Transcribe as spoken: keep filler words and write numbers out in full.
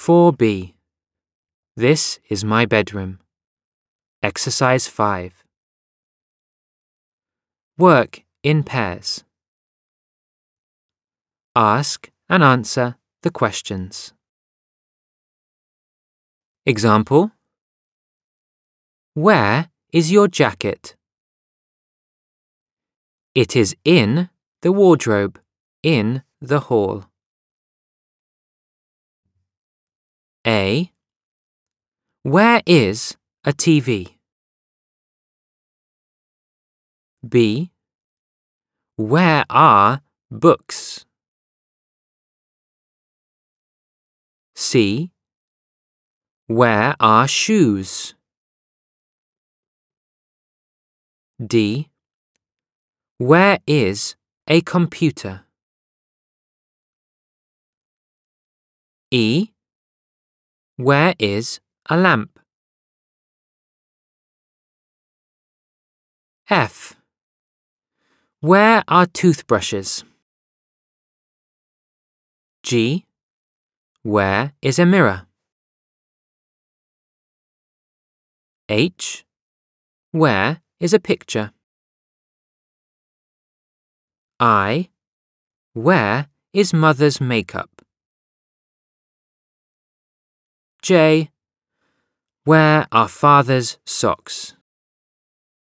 four B. This is my bedroom. Exercise five. Work in pairs. Ask and answer the questions. Example: Where is your jacket? It is in the wardrobe in the hall. A. Where is a T V? B. Where are books? C. Where are shoes? D. Where is a computer? E. Where is a lamp? F. Where are toothbrushes? G. Where is a mirror? H. Where is a picture? I. Where is mother's makeup? J. Where are father's socks?